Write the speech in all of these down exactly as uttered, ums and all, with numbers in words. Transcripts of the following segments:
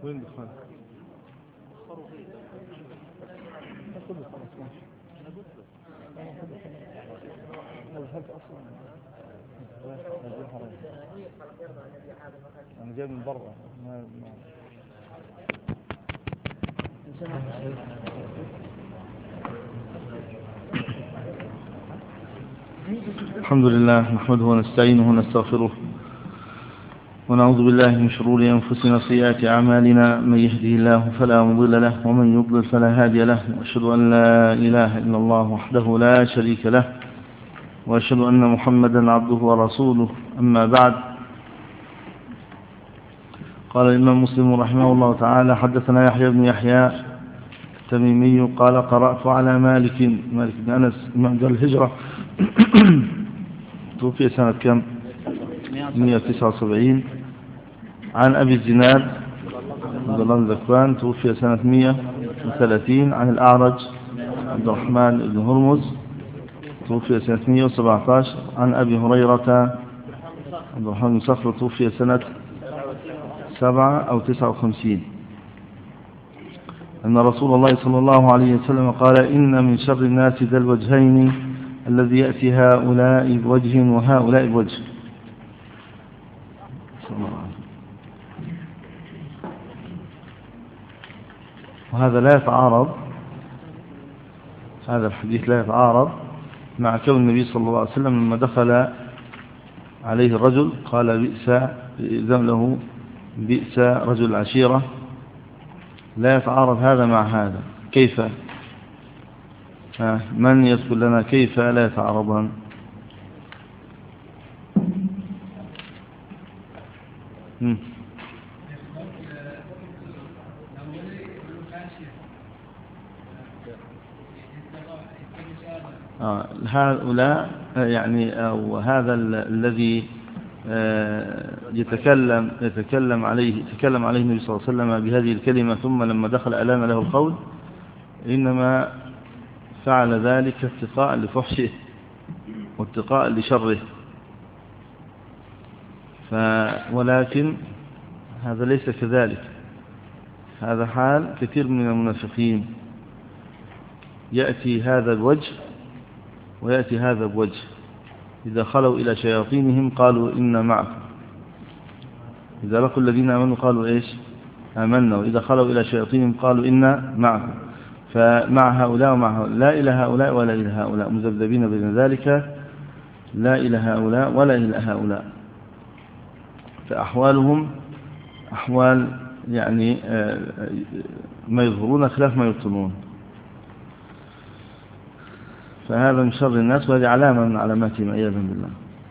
وين دخان؟ أنا جاي من برا. الحمد لله نحمده ونستعينه ونستغفره ونعوذ بالله من شرور أنفسنا وسيئات أعمالنا. من يهده الله فلا مضل له ومن يضلل فلا هادي له، وأشهد أن لا إله إلا الله وحده لا شريك له، وأشهد أن محمدا عبده ورسوله. أما بعد، قال الإمام مسلم رحمه الله تعالى: حدثنا يحيى بن يحيى التميمي قال: قرأت على مالك مالك بن أنس إمام دار الهجرة توفي سنة كم؟ مئة وتسعة وسبعين. عن أبي الزناد عبد الله بن ذكوان توفي سنة مئة وثلاثين. عن الأعرج عبد الرحمن بن هرمز توفي سنة مئة وسبعة عشر. عن أبي هريرة عبد الرحمن بن صخر توفي سنة سبعة أو تسعة وخمسين، أن رسول الله صلى الله عليه وسلم قال: إن من شر الناس ذا الوجهين الذي يأتي هؤلاء بوجه وهؤلاء بوجه. وهذا لا يتعارض، هذا الحديث لا يتعارض مع كون النبي صلى الله عليه وسلم لما دخل عليه الرجل قال: بئس إذن له بئس رجل العشيرة. لا يتعارض هذا مع هذا. كيف؟ من يذكر لنا كيف لا يتعارضان؟ آه هؤلاء يعني أو هذا الذي يتكلم يتكلم عليه يتكلم عليه النبي صلى الله عليه وسلم بهذه الكلمة، ثم لما دخل ألان له القول، إنما فعل ذلك اتقاء لفحشه واتقاء لشره. ف ولكن هذا ليس كذلك. هذا حال كثير من المنافقين، يأتي هذا بوجه ويأتي هذا بوجه. إذا خلوا إلى شياطينهم قالوا إنا معكم، إذا لقوا الذين آمنوا قالوا إيش؟ آمنا. وإذا خلوا إلى شياطينهم قالوا إنا معكم. فمع هؤلاء ومع هؤلاء، لا إلى هؤلاء ولا إلى هؤلاء، مذبذبين بين ذلك، لا إلى هؤلاء ولا إلى هؤلاء. فأحوالهم أحوال يعني ما يظهرون خلاف ما يبطنون. فهذا من شر الناس، وهذه علامة من علاماتهم عياذا بالله.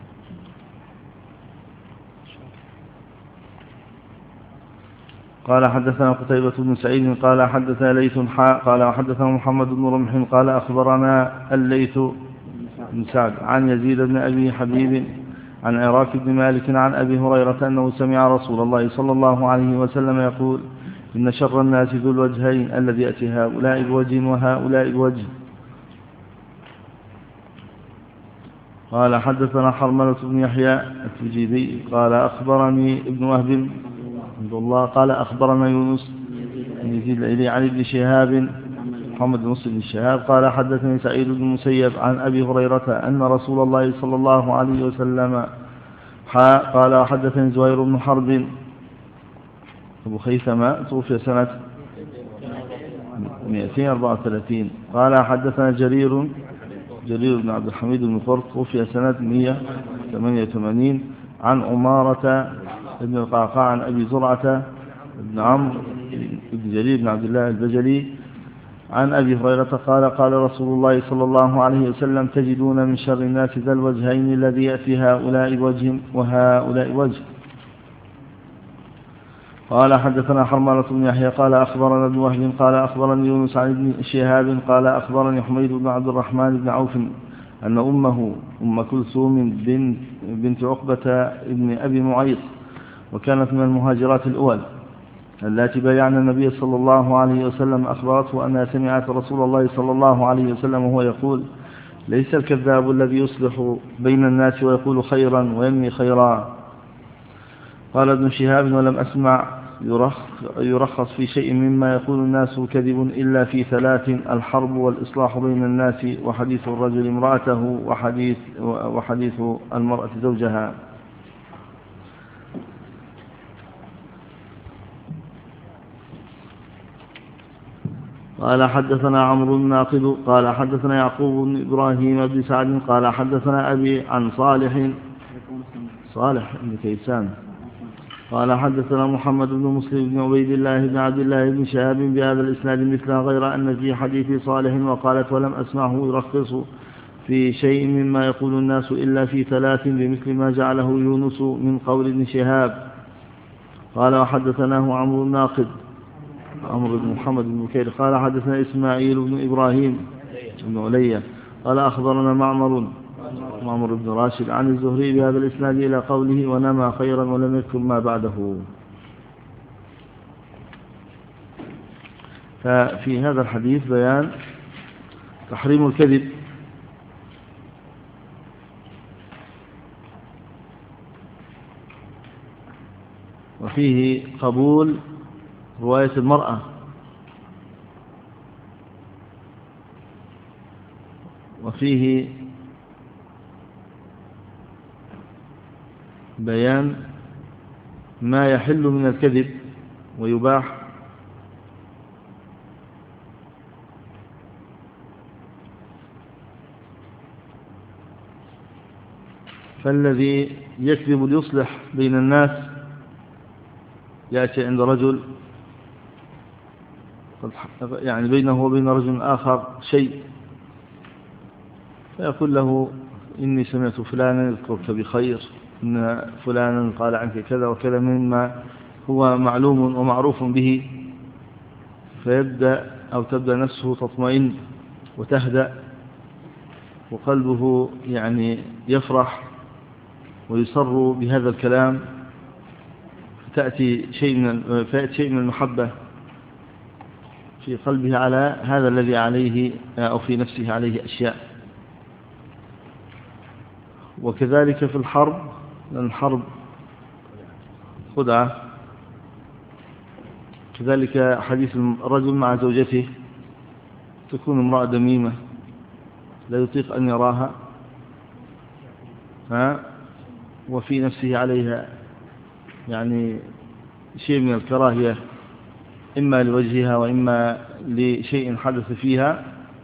قال: حدثنا قتيبة بن سعيد قال: حدثنا ليث حاء قال: حدثنا محمد بن رمح قال: أخبرنا الليث بن سعد عن يزيد بن أبي حبيب عن عراك بن مالك عن أبي هريرة أنه سمع رسول الله صلى الله عليه وسلم يقول: إن شر الناس ذو الوجهين الذي يأتي هؤلاء بوجه وهؤلاء بوجه. قال: حدثنا حرملة بن يحيى التجيبي قال: أخبرني ابن وهب عبد الله قال: أخبرنا يونس بن يزيد الأيلي عن ابن شهاب محمد بن مسلم بن شهاب قال: حدثني سعيد بن المسيب عن أبي هريرة أن رسول الله صلى الله عليه وسلم قال: حدثني زهير بن حرب أبو خيثمة توفي سنة مئتين وأربعة وثلاثين. قال: حدثنا جرير جرير بن عبد الحميد بن فرط توفي سنة مئة وثمانية وثمانين. عن عمارة بن القعقاع عن أبي زرعة بن عمرو بن جرير بن عبد الله البجلي عن أبي هريرة قال: قال رسول الله صلى الله عليه وسلم: تجدون من شر الناس ذا الوجهين الذي يأتي هؤلاء وجه وهؤلاء وجه. قال: حدثنا حرملة بن يحيى قال: أخبرنا ابن وهب قال: أخبرني يونس عن ابن شهاب قال: أخبرني حميد بن عبد الرحمن بن عوف أن أمه أم كلثوم بنت, بنت عقبة ابن أبي معيط، وكانت من المهاجرات الأول التي بايعن النبي صلى الله عليه وسلم، أخبرته أنها سمعت رسول الله صلى الله عليه وسلم وهو يقول: ليس الكذاب الذي يصلح بين الناس ويقول خيرا وينمي خيرا. قال ابن شهاب: ولم أسمع يرخص في شيء مما يقول الناس كذب إلا في ثلاث: الحرب والإصلاح بين الناس وحديث الرجل امرأته وحديث, وحديث المرأة زوجها. قال حدثنا عمرو الناقد قال حدثنا يعقوب بن إبراهيم بن سعد قال حدثنا أبي عن صالح صالح بن كيسان قال حدثنا محمد بن مسلم بن عبيد الله بن عبد الله بن شهاب بهذا الإسناد مثله، غير أن في حديث صالح وقالت ولم أسمعه يرخص في شيء مما يقول الناس إلا في ثلاث بمثل ما جعله يونس من قول ابن شهاب. قال وحدثناه عمرو الناقد عمرو بن محمد بن بكير قال حدثنا إسماعيل بن إبراهيم بن علي قال أخبرنا معمر معمر بن راشد عن الزهري بهذا الإسناد إلى قوله ونما خيرا ولم يذكر ما بعده. ففي هذا الحديث بيان تحريم الكذب وفيه قبول رواية المرأة وفيه بيان ما يحل من الكذب ويباح فالذي يكذب ليصلح بين الناس يأتي عند رجل يعني بينه وبين رجل آخر شيء فيقول له إني سمعت فلانا يذكرك بخير، إن فلانا قال عنك كذا وكذا مما هو معلوم ومعروف به، فيبدأ أو تبدأ نفسه تطمئن وتهدأ وقلبه يعني يفرح ويسر بهذا الكلام، فتأتي شيء من فيأتي شيء من المحبة في قلبه على هذا الذي عليه أو في نفسه عليه أشياء. وكذلك في الحرب، لأن الحرب خدعة. كذلك حديث الرجل مع زوجته، تكون امرأة دميمة لا يطيق أن يراها ها وفي نفسه عليها يعني شيء من الكراهية إما لوجهها وإما لشيء حدث فيها،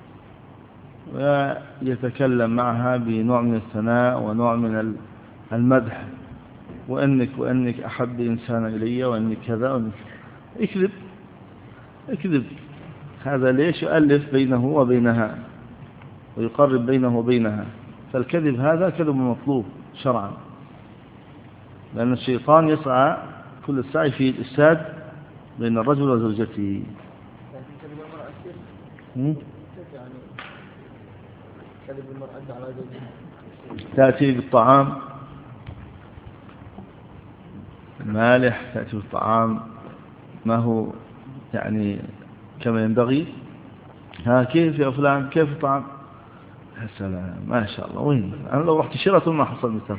ويتكلم معها بنوع من الثناء ونوع من المدح، وأنك وأنك أحب إنسان إلي وأنك كذا وأنك اكذب اكذب. هذا ليش يؤلف بينه وبينها ويقرب بينه وبينها؟ فالكذب هذا كذب مطلوب شرعا، لأن الشيطان يسعى كل السعي في الإفساد بين الرجل وزوجته. تأتي بالطعام مالح، تأتي بالطعام ما هو يعني كما ينبغي. ها كيف يا فلان كيف الطعام؟ يا سلام ما شاء الله، وين أنا لو رحت شيراتون ما حصل مثل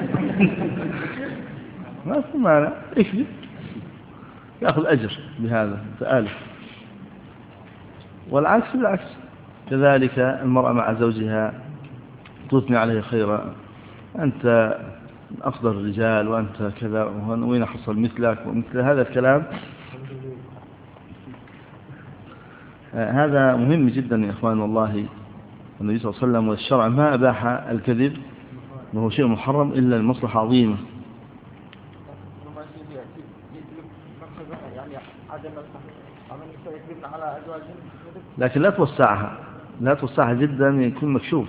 ما في مانع اكذب يأخذ أجر بهذا فآلف. والعكس بالعكس، كذلك المرأة مع زوجها تثني عليه خيرا، أنت أفضل الرجال وأنت كذا وين حصل مثلك ومثل هذا الكلام. هذا مهم جدا يا إخوان والله. النبي صلى الله عليه وسلم والشرع ما أباح الكذب وهو شيء محرم إلا المصلحة عظيمة. لكن لا توسعها لا توسعها جدا يكون مكشوف.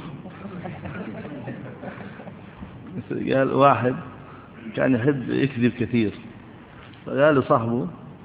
قال واحد كان يحب يكذب كثير، فقال لصاحبه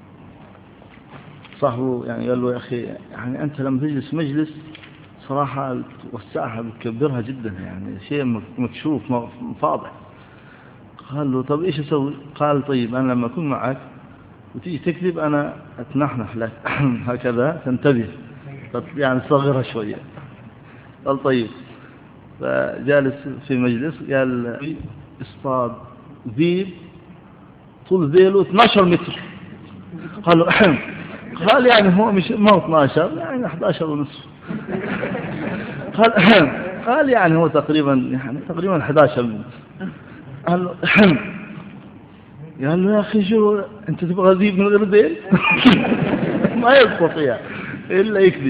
صاحبه يعني قال له يا أخي يعني أنت لما تجلس مجلس صراحة توسعها بتكبرها جدا، يعني شيء مكشوف فاضح. قال له طب إيش أسوي؟ قال طيب أنا لما أكون معك وتيجي تكذب أنا أتنحنح لك هكذا تنتبه يعني صغرها شوية. قال طيب. فجالس في مجلس قال اصطاد ذيب طول ذيله اثناشر متر قال له قال يعني هو مش ما هو اثنا عشر يعني أحد عشر ونصف. قال قال يعني هو تقريبا يعني تقريبا أحد عشر. قال له قال له يا أخي شو أنت تبغى ذيب من غير ذيل؟ ما يستطيع إلا يكذب.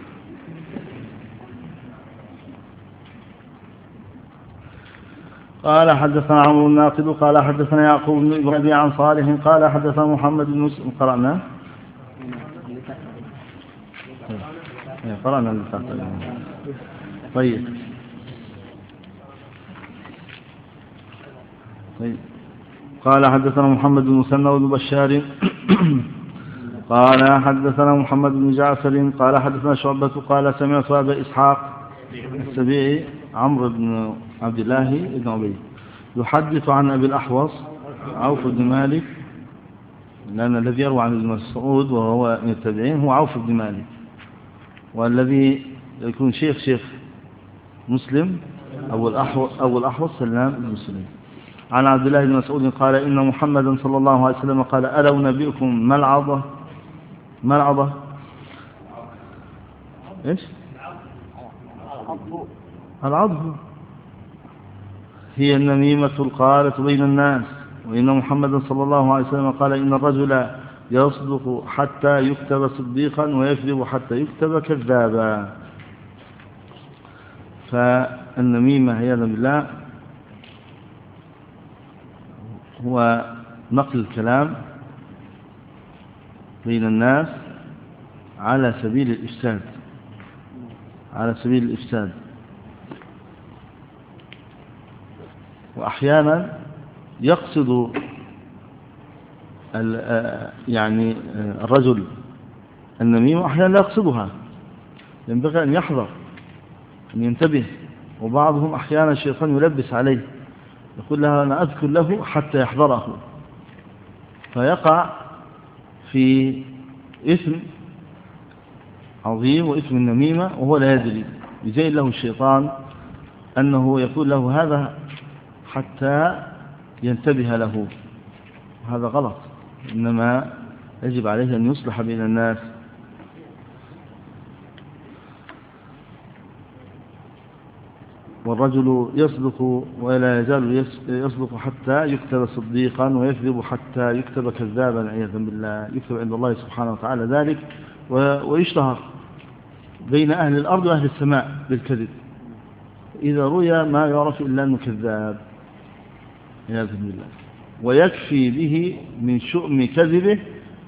قال حدثنا عمرو الناقد قال حدثنا يعقوب بن إبراهيم عن صالح قال حدثنا محمد بن مسلم. قرأنا قرأنا طيب طيب. قال حدثنا محمد بن مسنى بن بشار قال حدثنا محمد بن جعفر قال حدثنا شعبة قال سمعت أبا إسحاق السبيعي عمرو بن عبد الله بن عبيد يحدث عن أبي الأحوص عوف بن مالك، لأن الذي يروى عن ابن مسعود وهو من التابعين هو عوف بن مالك، والذي يكون شيخ شيخ مسلم أبو الأحوص أبو الأحوص سلام بن مسلم. عن عبد الله بن مسعود قال إن محمدا صلى الله عليه وسلم قال ألا أنبئكم ما العظة؟ ما العظة؟ إيش؟ العظة هي النميمة القالة بين الناس، وإن محمدا صلى الله عليه وسلم قال إن الرجل يصدق حتى يكتب صديقا ويكذب حتى يكتب كذابا. فالنميمة عياذا بالله هو نقل الكلام بين الناس على سبيل الإفساد على سبيل الإفساد وأحيانا يقصد يعني الرجل النميم وأحيانا لا يقصدها، ينبغي أن يحذر أن ينتبه. وبعضهم أحيانا الشيطان يلبس عليه يقول له أنا أذكر له حتى يحذره، فيقع في إثم عظيم وإثم النميمة وهو لا يدري، يزين له الشيطان أنه يقول له هذا حتى ينتبه له، وهذا غلط. إنما يجب عليه أن يصلح بين الناس. والرجل يصدق ولا يزال يصدق حتى يكتب صديقا ويكذب حتى يكتب كذابا عياذا بالله، يكتب عند الله سبحانه وتعالى ذلك ويشتهر بين أهل الأرض وأهل السماء بالكذب. إذا روي ما يعرف إلا أنه كذاب عياذا بالله، ويكفي به من شؤم كذبه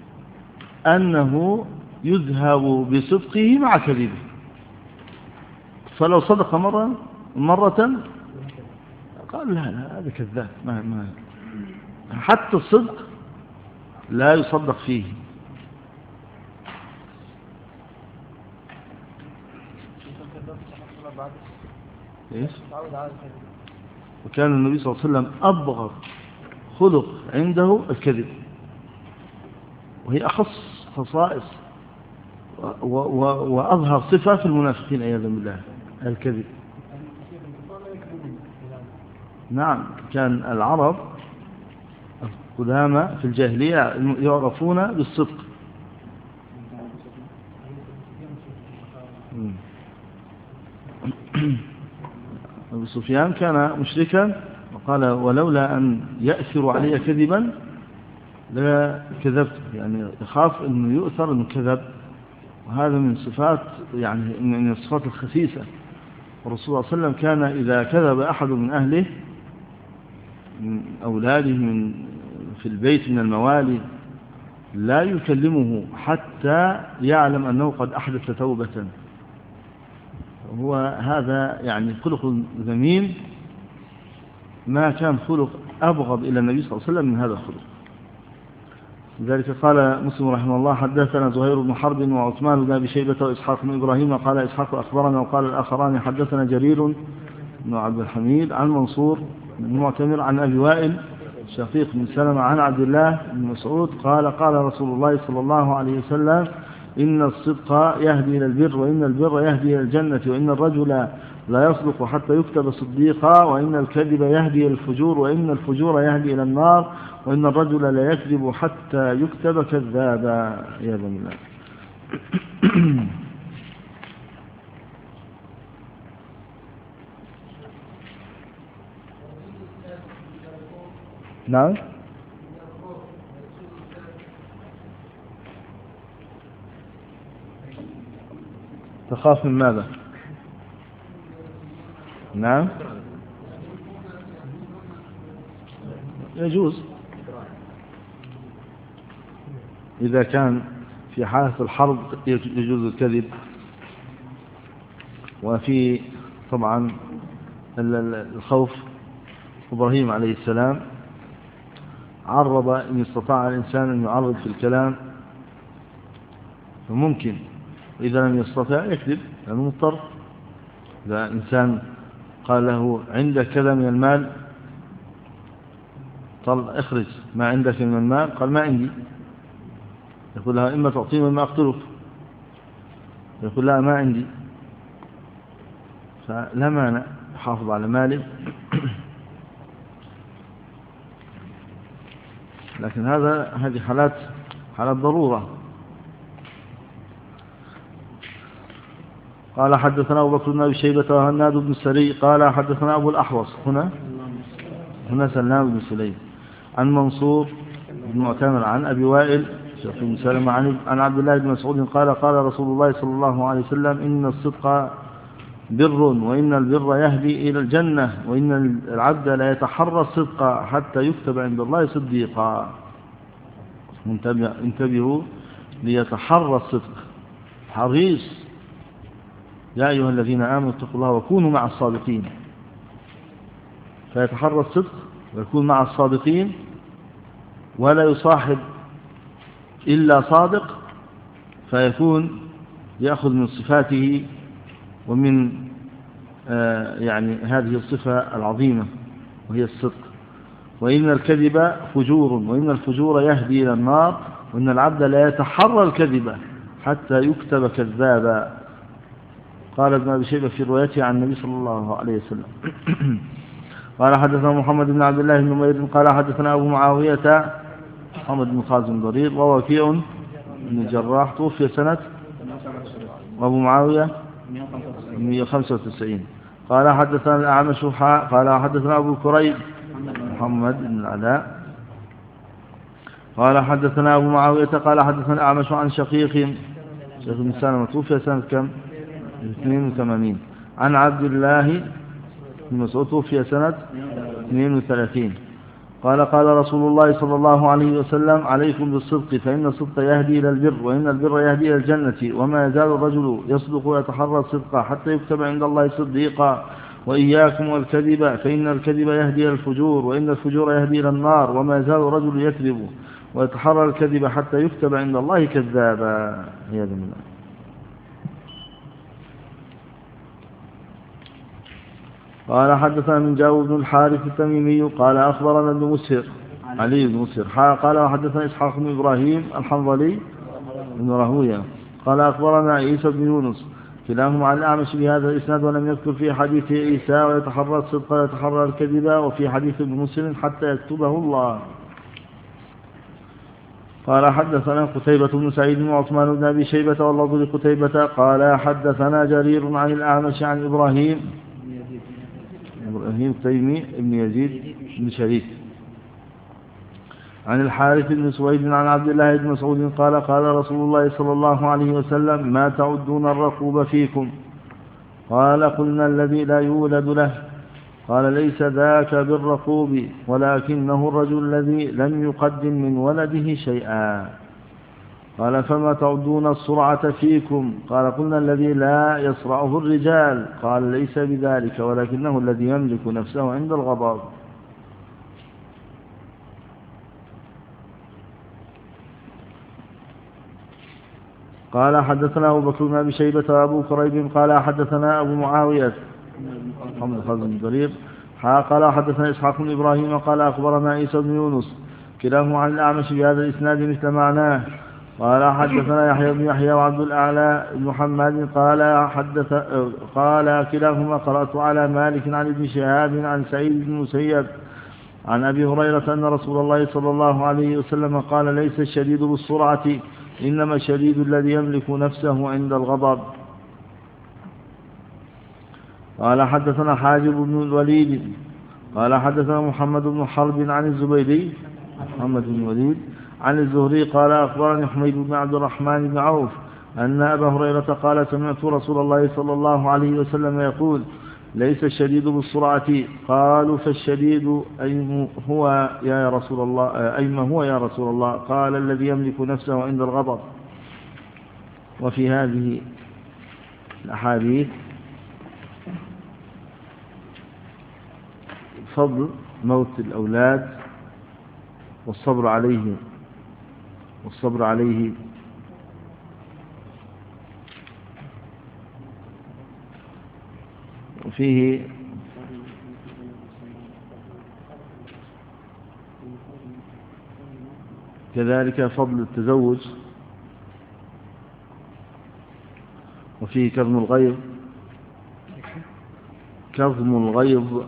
أنه يذهب بصدقه مع كذبه. فلو صدق مرة مرة قال لا لا هذا كذاب، ما ما حتى الصدق لا يصدق فيه. إيش؟ وكان النبي صلى الله عليه وسلم أبغض خلق عنده الكذب، وهي أخص خصائص وأظهر صفة في المنافقين عياذا بالله الكذب. نعم، كان العرب القدامى في الجاهلية يعرفون بالصدق. أبو سفيان كان مشركا وقال ولولا أن يأثر علي كذبا لا كذبت، يعني يخاف أنه يؤثر أنه كذب، وهذا من صفات يعني من الصفات الخسيسة. والرسول صلى الله عليه وسلم كان إذا كذب أحد من أهله من أولاده من في البيت من الموالي لا يكلمه حتى يعلم أنه قد أحدث توبة. هو هذا يعني خلق ذميم، ما كان خلق أبغض إلى النبي صلى الله عليه وسلم من هذا الخلق. لذلك قال مسلم رحمه الله حدثنا زهير بن حرب وعثمان بن أبي شيبة وإسحاق بن إبراهيم قال إسحاق أخبرنا وقال الآخران حدثنا جرير بن عبد الحميد عن منصور بن معتمر عن أبي وائل شقيق بن سلمة عن عبد الله بن مسعود قال قال رسول الله صلى الله عليه وسلم إن الصدق يهدي إلى البر وإن البر يهدي إلى الجنة وإن الرجل لا يصدق حتى يكتب صديقا، وإن الكذب يهدي إلى الفجور، وإن الفجور يهدي إلى النار، وإن الرجل لا يكذب حتى يكتب كذابا. يا بني الله. نعم. تخاف من ماذا؟ نعم يجوز إذا كان في حالة الحرب يجوز الكذب، وفي طبعا الخوف إبراهيم عليه السلام عرض إن استطاع الإنسان أن يعرض في الكلام فممكن، وإذا لم يستطع يكذب لأنه مضطر. إذا إنسان قال له عندك كذا من المال، طل اخرج ما عندك من المال، قال ما عندي، يقول لها إما تعطيني وإما أقتلك، يقول لها ما عندي، فلا مانع يحافظ على ماله. لكن هذا هذه حالات حالات ضرورة. قال حدثنا أبو بكر بن أبي شيبة وهناد بن السري قال حدثنا أبو الأحوص هنا هنا سلام بن سليم عن منصور بن معتمر عن أبي وائل بن سلمة عن عبد الله بن مسعود قال قال رسول الله صلى الله عليه وسلم إن الصدق بر، وإن البر يهدي إلى الجنة، وإن العبد لا يتحرى الصدق حتى يكتب عند الله صديقا. انتبهوا، ليتحرى الصدق، حريص. يا أيها الذين آمنوا اتقوا الله وكونوا مع الصادقين، فيتحرى الصدق ويكون مع الصادقين، ولا يصاحب إلا صادق، فيكون يأخذ من صفاته ومن آه يعني هذه الصفة العظيمة وهي الصدق. وإن الكذب فجور، وإن الفجور يهدي إلى النار، وإن العبد لا يتحرى الكذب حتى يكتب كذابا. قال ابن أبي شيبة في روايته عن النبي صلى الله عليه وسلم. قال حدثنا محمد بن عبد الله بن نمير قال حدثنا أبو معاوية محمد بن خازم ضرير ووكيع بن الجراح توفي سنة، وأبو معاوية مئة وخمسة وتسعين. قال حدثنا الأعمش قال حدثنا أبو كريب محمد بن العلاء قال حدثنا أبو معاوية قال حدثنا الأعمش عن شقيق شيخ بن سلمة توفي سنة كم؟ اثنين وثمانين. عن عبد الله بن مسعود توفي سنة اثنين وثلاثين. قال قال رسول الله صلى الله عليه وسلم عليكم بالصدق فإن الصدق يهدي إلى البر، وإن البر يهدي إلى الجنة، وما يزال الرجل يصدق ويتحرى الصدق حتى يكتب عند الله صديقا. وإياكم والكذب فإن الكذب يهدي إلى الفجور، وإن الفجور يهدي إلى النار، وما يزال الرجل يكذب ويتحرى الكذب حتى يكتب عند الله كذابا. يا ذا الله. قال حدثنا من جاوب بن الحارث التميمي قال أخبرنا ابن مسهر علي بن مسهر قال حدثنا إسحاق بن إبراهيم الحنظلي بن راهويه قال أخبرنا عيسى بن يونس كلاهما عن الأعمش بهذا الإسناد، ولم يذكر في حديث عيسى ويتحرى الصدق ويتحرى الكذب، وفي حديث ابن مسلم حتى يكتبه الله. قال حدثنا قتيبة بن سعيد وعثمان بن أبي شيبة واللفظ لقتيبة قال حدثنا جرير عن الأعمش عن إبراهيم إبراهيم تيمي بن يزيد بن شريك عن الحارث بن سويد عن عبد الله بن مسعود قال قال رسول الله صلى الله عليه وسلم ما تعدون الرقوب فيكم؟ قال قلنا الذي لا يولد له. قال ليس ذاك بالرقوب، ولكنه الرجل الذي لم يقدم من ولده شيئا. قال فما تعدون السرعة فيكم؟ قال قلنا الذي لا يسرعه الرجال. قال ليس بذلك، ولكنه الذي يملك نفسه عند الغضب. قال حدثنا أبو بكر بن أبي شيبة وأبو كريب قال حدثنا أبو معاوية محمد خازن بن ضرير قال حدثنا إسحاق بن إبراهيم قال أخبرنا عيسى بن يونس كلاهما عن الأعمش بهذا الإسناد مثل معناه. قال حدثنا يحيى بن يحيى وعبد الأعلى بن محمد قال حدث قال كلاهما قرأت على مالك عن ابن شهاب عن سعيد بن المسيب عن أبي هريرة أن رسول الله صلى الله عليه وسلم قال ليس الشديد بالسرعة إنما الشديد الذي يملك نفسه عند الغضب. قال حدثنا حاجب بن الوليد قال حدثنا محمد بن حرب عن الزبيدي محمد بن الوليد عن الزهري قال أخبرني حميد بن عبد الرحمن بن عوف أن أبا هريرة قال سمعت رسول الله صلى الله عليه وسلم يقول ليس الشديد بالسرعة. قالوا فالشديد أيم هو يا رسول الله أيم هو يا رسول الله؟ قال الذي يملك نفسه عند الغضب. وفي هذه الأحاديث فضل موت الأولاد والصبر عليه والصبر عليه وفيه كذلك فضل التزوج، وفيه كظم الغيظ كظم الغيظ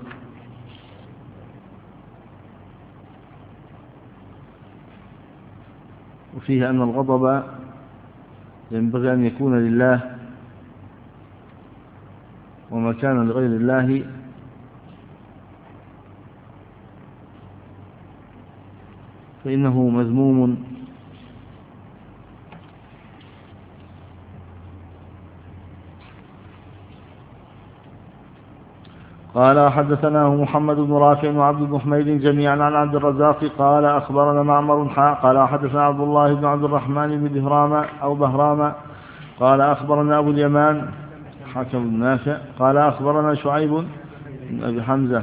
وفيه أن الغضب ينبغي أن يكون لله، وما كان لغير الله فإنه مذموم. قال حدثناه محمد بن رافع وعبد بن حميد جميعا عن عبد الرزاق قال أخبرنا معمر حاء قال حدثنا عبد الله بن عبد الرحمن بن بهرام أو بهرام قال أخبرنا أبو اليمان حكم بن نافع قال أخبرنا شعيب بن أبي حمزة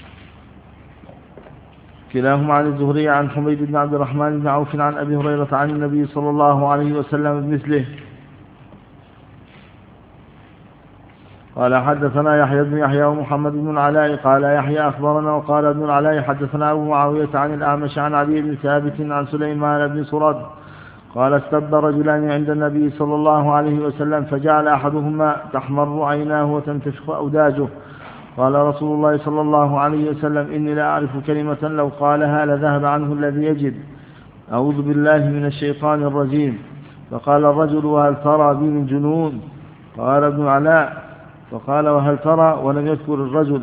كلاهما عن الزهري عن حميد بن عبد الرحمن بن عوف عن أبي هريرة عن النبي صلى الله عليه وسلم بمثله. قال حدثنا يحيى بن يحيى ومحمد بن العلاء قال يحيى أخبرنا وقال ابن العلاء حدثنا أبو معاوية عن الأعمش عن علي بن ثابت عن سليمان بن سرد قال استبد رجلان عند النبي صلى الله عليه وسلم فجعل أحدهما تحمر عيناه وتنتفخ أوداجه قال رسول الله صلى الله عليه وسلم إني لا أعرف كلمة لو قالها لذهب عنه الذي يجد أعوذ بالله من الشيطان الرجيم. فقال الرجل وهل ترى بي من جنون؟ قال ابن العلاء فقال وهل ترى ولم يذكر الرجل.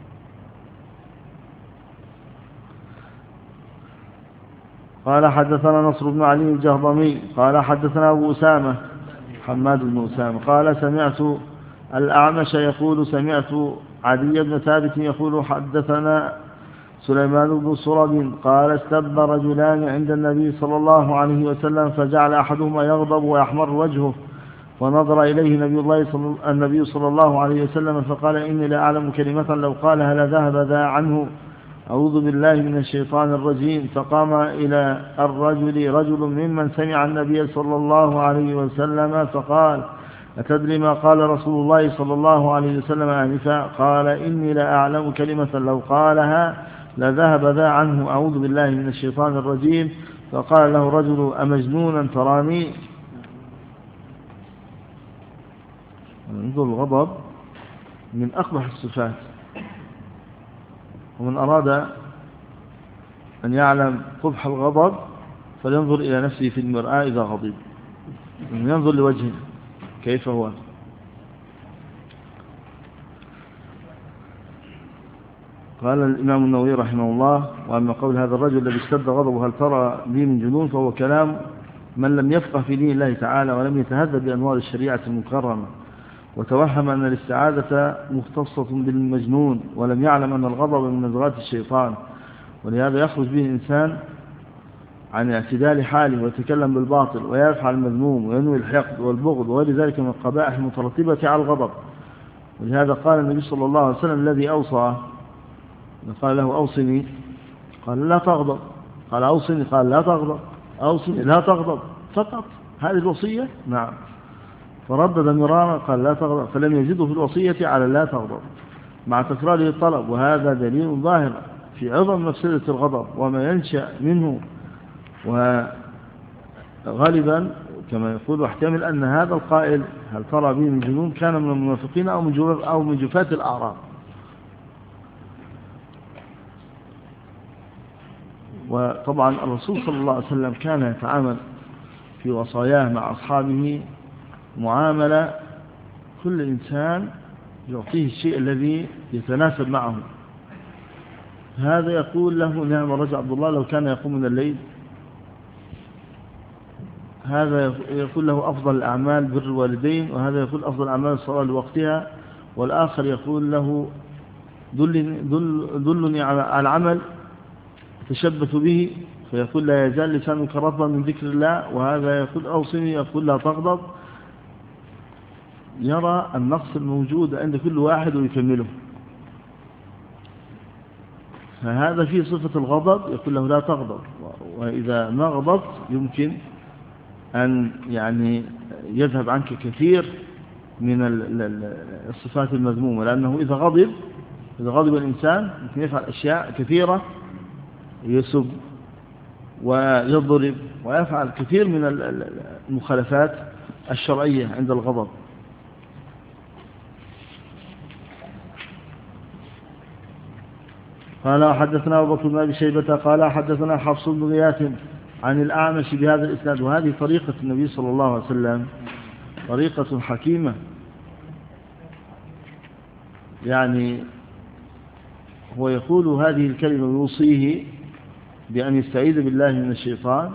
قال حدثنا نصر بن علي الجهضمي قال حدثنا أبو أسامة حماد بن أسامة قال سمعت الأعمش يقول سمعت عدي بن ثابت يقول حدثنا سليمان بن سرد قال استب رجلان عند النبي صلى الله عليه وسلم فجعل أحدهما يغضب ويحمر وجهه فنظر إليه نبي الله صلى النبي صلى الله عليه وسلم فقال إني لا أعلم كلمة لو قالها لذهب ذا عنه أعوذ بالله من الشيطان الرجيم. فقام إلى الرجل رجل ممن سمع النبي صلى الله عليه وسلم فقال أتدري ما قال رسول الله صلى الله عليه وسلم آنفا؟ قال إني لا أعلم كلمة لو قالها لذهب ذا عنه أعوذ بالله من الشيطان الرجيم. فقال له رجل أمجنونا تراني؟ انظر الغضب من أقبح الصفات، ومن أراد أن يعلم قبح الغضب فلينظر إلى نفسه في المرآة إذا غضب، ينظر لوجهه كيف هو. قال الإمام النووي رحمه الله وأما قول هذا الرجل الذي اشتد غضبه هل ترى لي من جنون فهو كلام من لم يفقه في دين الله تعالى ولم يتهذب بأنوار الشريعة المكرمة وتوهم أن الاستعاذة مختصة بالمجنون ولم يعلم أن الغضب من نزغات الشيطان، ولهذا يخرج به الإنسان عن اعتدال حاله ويتكلم بالباطل ويفعل المذموم وينوي الحقد والبغض وغير ذلك من القبائح المترتبة على الغضب. ولهذا قال النبي صلى الله عليه وسلم الذي أوصى قال له أوصني قال لا تغضب، قال أوصني قال لا تغضب، أوصني لا تغضب فقط، هذه الوصية نعم. فردد مرارا قال لا تغضب، فلم يزده في الوصية على لا تغضب مع تكراره الطلب، وهذا دليل ظاهر في عظم مفسدة الغضب وما ينشأ منه غالبا كما يقول، واحتمل أن هذا القائل هل ترى به من جنون كان من المنافقين أو من أو من جفاة الأعراب. وطبعا الرسول صلى الله عليه وسلم كان يتعامل في وصاياه مع أصحابه معاملة كل إنسان يعطيه الشيء الذي يتناسب معه. هذا يقول له نعم الرجل عبد الله لو كان يقوم من الليل، هذا يقول له أفضل الأعمال بر الوالدين، وهذا يقول أفضل الأعمال الصلاة لوقتها، والآخر يقول له دلني, دل دلني على العمل تشبث به، فيقول لا يزال لسانك رطبا من ذكر الله، وهذا يقول أوصني، يقول لا تغضب. يرى النقص الموجود عند كل واحد ويكمله. فهذا فيه صفة الغضب، يقول له لا تغضب، وإذا ما غضبت يمكن أن يعني يذهب عنك كثير من الصفات المذمومة، لأنه إذا غضب إذا غضب الإنسان يمكن يفعل أشياء كثيرة، يسب ويضرب ويفعل كثير من المخالفات الشرعية عند الغضب. قال حدثنا أبو بكر بن أبي شيبة قال حدثنا حفص بن غياث عن الأعمش بهذا الإسناد. وهذه طريقة النبي صلى الله عليه وسلم، طريقة حكيمة، يعني هو يقول هذه الكلمة ويوصيه بأن يستعيذ بالله من الشيطان،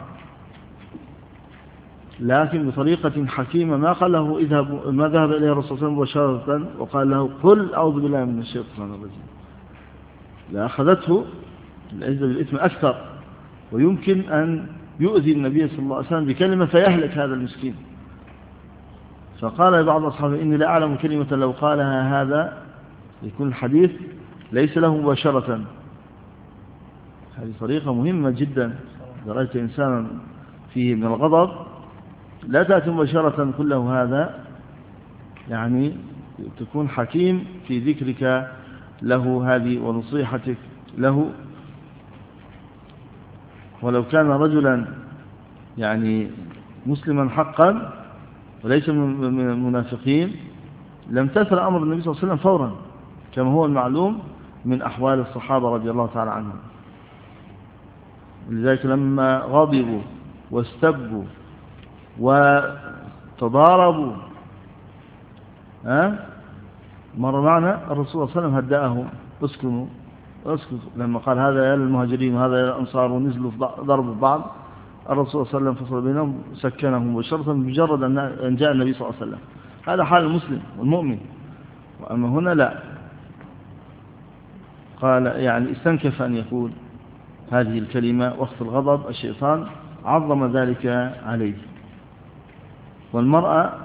لكن بطريقة حكيمة. ما قال له اذهب، ما ذهب إليه الرسول صلى الله عليه وسلم مباشرة وقال له قل أعوذ بالله من الشيطان الرجيم، لأخذته العزة بالإثم أكثر، ويمكن أن يؤذي النبي صلى الله عليه وسلم بكلمة فيهلك هذا المسكين. فقال لبعض أصحابه إني لا أعلم كلمة لو قالها هذا يكون الحديث ليس له مباشرة. هذه طريقة مهمة جدا. إذا رأيت إنسانا فيه من الغضب لا تأتي مباشرة كله هذا، يعني تكون حكيم في ذكرك له هذه ونصيحتك له. ولو كان رجلا يعني مسلما حقا وليس من المنافقين لامتثل أمر النبي صلى الله عليه وسلم فورا، كما هو المعلوم من أحوال الصحابة رضي الله تعالى عنهم. لذلك لما غضبوا واستبوا وتضاربوا ها مر معنا الرسول صلى الله عليه وسلم هدأهم، اسكنوا اسكتوا، لما قال هذا يا للمهاجرين وهذا يا للأنصار ونزلوا ضربوا بعض، الرسول صلى الله عليه وسلم فصل بينهم سكنهم مباشرة بمجرد أن جاء النبي صلى الله عليه وسلم. هذا حال المسلم والمؤمن. وأما هنا لا، قال يعني استنكف أن يقول هذه الكلمة وقت الغضب، الشيطان عظم ذلك عليه. والمرأة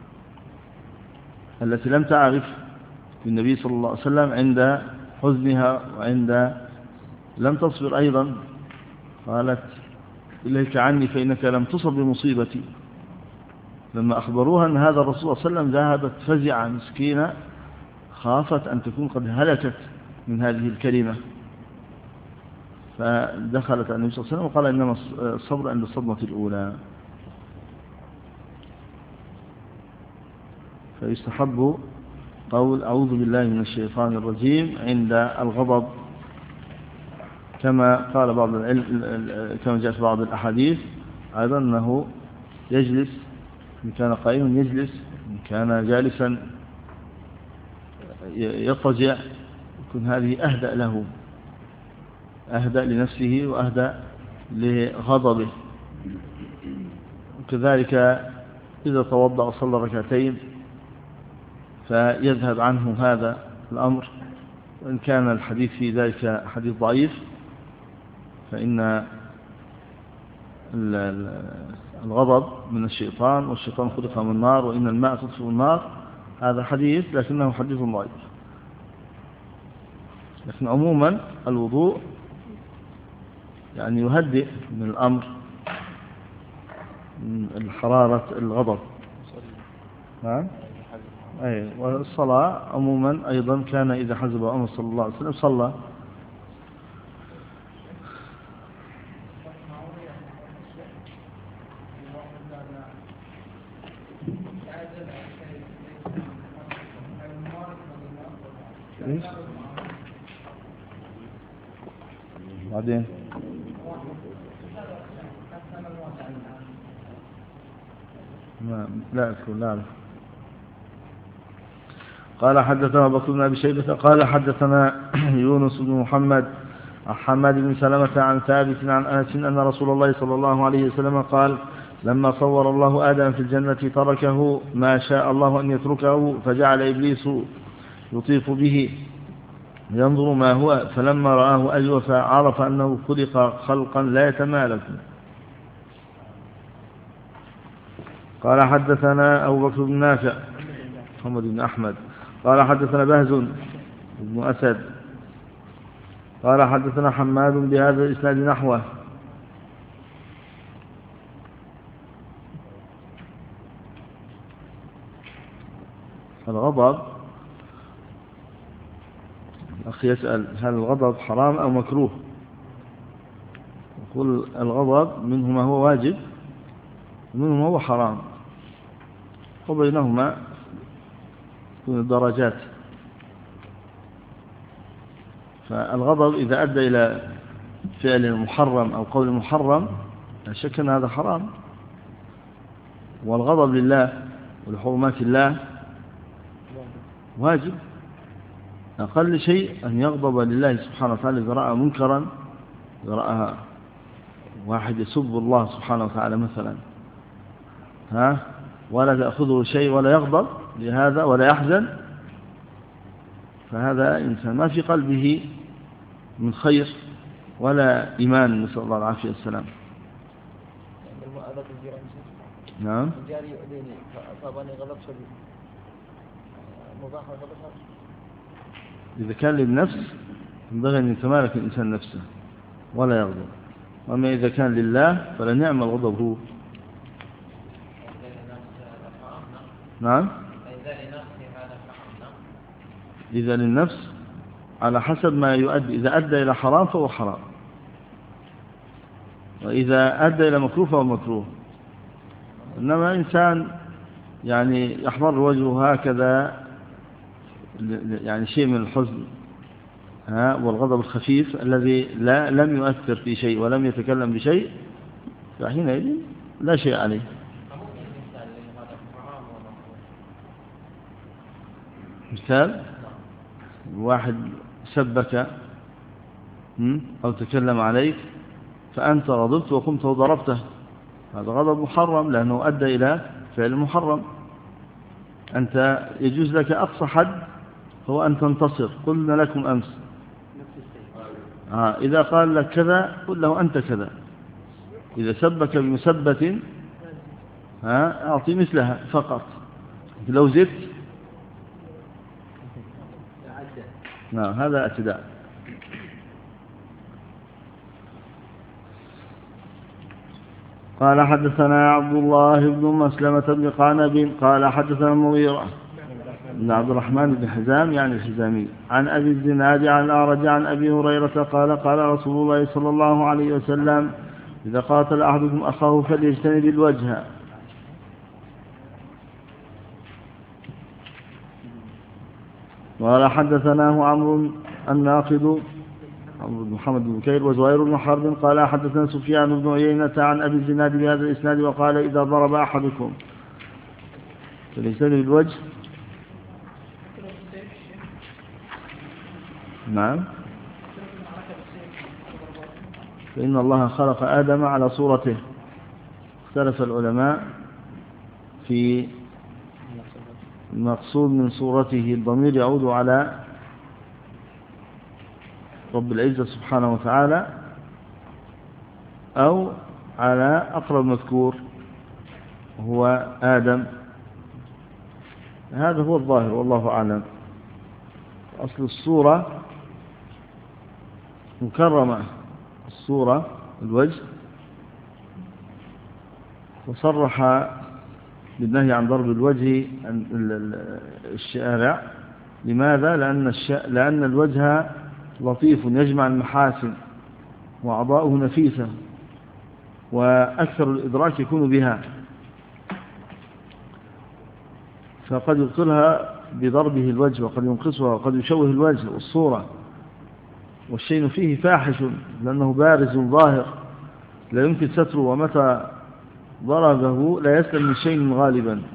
التي لم تعرف النبي صلى الله عليه وسلم عند حزنها وعند لم تصبر أيضا، قالت إليك عني فإنك لم تصب بمصيبتي. لما أخبروها أن هذا الرسول صلى الله عليه وسلم ذهبت فزعة مسكينة، خافت أن تكون قد هلكت من هذه الكلمة، فدخلت النبي صلى الله عليه وسلم وقال إنما الصبر عند الصدمة الأولى. فيستحب قول أعوذ بالله من الشيطان الرجيم عند الغضب، كما قال بعض العلم، كما جاء في بعض الأحاديث أيضا أنه يجلس، إن كان قائما يجلس، إن كان جالسا يضطجع، يكون هذه أهدأ له، أهدأ لنفسه وأهدأ لغضبه. وكذلك إذا توضأ وصلى ركعتين فيذهب عنه هذا الأمر، وإن كان الحديث في ذلك حديث ضعيف، فإن الغضب من الشيطان والشيطان خلق من النار وإن الماء تطفئ النار، هذا حديث لكنه حديث ضعيف. لكن عموما الوضوء يعني يهدئ من الأمر، من الحرارة الغضب. نعم. أي والصلاة عموما أيضا كان إذا حزب أمر صلى الله عليه وسلم صلى. بعدين ما لا أذكر لا أعرف. قال حدثنا بكر بن أبي شيبة قال حدثنا يونس بن محمد عن حماد بن سلمة عن ثابت عن أنس أن رسول الله صلى الله عليه وسلم قال لما صور الله آدم في الجنة تركه ما شاء الله أن يتركه فجعل إبليس يطيف به ينظر ما هو فلما رآه أجوف عرف أنه خلق خلقا لا يتمالك. قال حدثنا أبو بكر بن نافع محمد بن أحمد قال حدثنا بهز بن أسد قال حدثنا حماد بهذا الإسناد نحوه. الغضب الأخ يسأل هل الغضب حرام أو مكروه؟ يقول الغضب منه ما هو واجب ومنه ما هو حرام وبينهما درجات. فالغضب إذا أدى إلى فعل محرم أو قول محرم لا شك أن هذا حرام. والغضب لله ولحرمات الله واجب. أقل شيء أن يغضب لله سبحانه وتعالى إذا رأى منكرا، إذا رأى واحد يسب الله سبحانه وتعالى مثلا ها ولا تأخذه شيء ولا يغضب لهذا ولا يحزن، فهذا إنسان ما في قلبه من خير ولا إيمان، نسأل الله العافية والسلام. نعم. إذا كان للنفس ينبغي أن يتمالك الإنسان نفسه ولا يغضب، وأما إذا كان لله فلا نعم الغضب هو. نعم. إذا للنفس على حسب ما يؤدي، إذا أدى إلى حرام فهو حرام، وإذا أدى إلى مكروه فهو مكروه. إنما إنسان يعني يحمر وجهه هكذا يعني شيء من الحزن ها والغضب الخفيف الذي لا لم يؤثر في شيء ولم يتكلم بشيء، فحينئذ لا شيء عليه. مثال واحد سبك أو تكلم عليك فأنت غضبت وقمت وضربته، هذا غضب محرم لأنه أدى إلى فعل محرم. أنت يجوز لك أقصى حد هو أن تنتصر، قلنا لكم أمس آه إذا قال لك كذا قل له أنت كذا، إذا سبك بمسبة ها أعطي مثلها فقط، لو زدت نعم هذا اعتداء. قال حدثنا عبد الله بن مسلمة بن قعنب قال حدثنا المغيرة بن عبد الرحمن بن حزام يعني الحزامي عن أبي الزناد عن الأعرج عن أبي هريرة قال قال رسول الله صلى الله عليه وسلم إذا قاتل أحدكم أخاه فليجتنب الوجه. قال حدثناه عمرو الناقد عمرو بن محمد بن بكير وزهير بن حرب قال حدثنا سفيان بن عيينة عن أبي الزناد بهذا الإسناد وقال إذا ضرب أحدكم فليجتنب الوجه. نعم. فإن الله خلق آدم على صورته. اختلف العلماء في المقصود من صورته، الضمير يعود على رب العزة سبحانه وتعالى أو على أقرب مذكور هو آدم. هذا هو الظاهر والله أعلم. أصل الصورة مكرمة، الصورة الوجه، وصرح بالنهي عن ضرب الوجه الشارع. لماذا؟ لأن, الش... لأن الوجه لطيف يجمع المحاسن وأعضاؤه نفيسة وأكثر الإدراك يكون بها، فقد يبطلها بضربه الوجه وقد ينقصها وقد يشوه الوجه والصورة. والشين فيه فاحش لأنه بارز ظاهر لا يمكن ستره، ومتى ضربه لا يسلم من شيء غالبا،